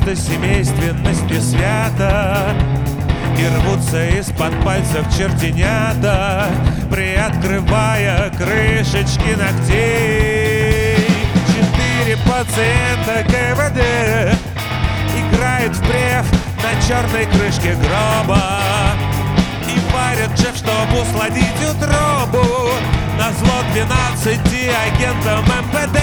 истосемейственности свята, и рвутся из-под пальцев чертенята, приоткрывая крышечки ногтей. 4 пациента КВД играют в преф на черной крышке гроба и варят джеф, чтобы усладить утробу, назло 12 агентам МВД.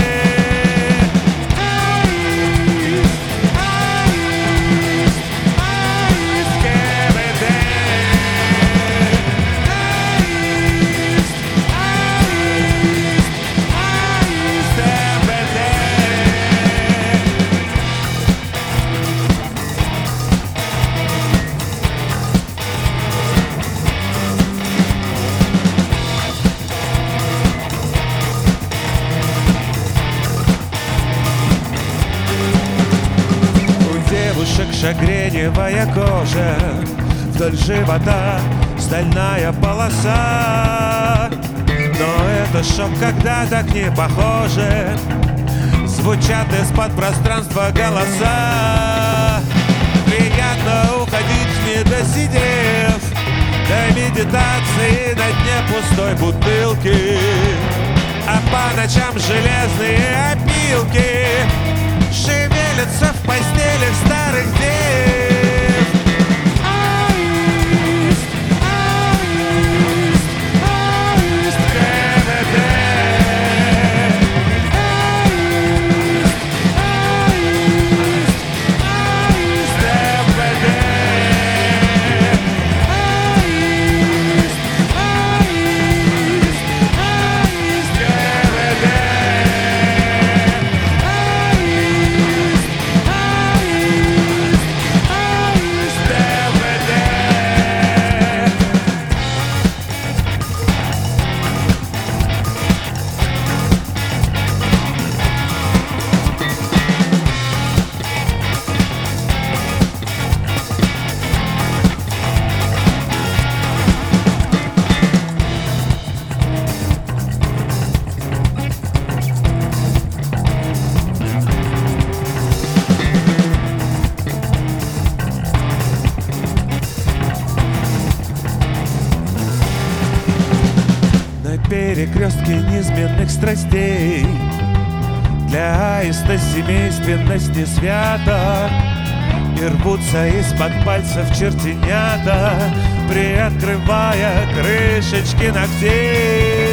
Шагреневая кожа, вдоль живота стальная полоса. Но это шок, когда так не похоже, звучат из-под пространства голоса. Приятно уходить, не досидев до медитации на дне пустой бутылки, а по ночам железные опилки шевелятся в постелях старых дев. Аист, аист, аист, КВД. Аист, аист, аист, МВД. Аист, аист, аист, КВД. Перекрестки низменных страстей для истосемейственности свята, и рвутся из-под пальцев чертенята, приоткрывая крышечки ногтей.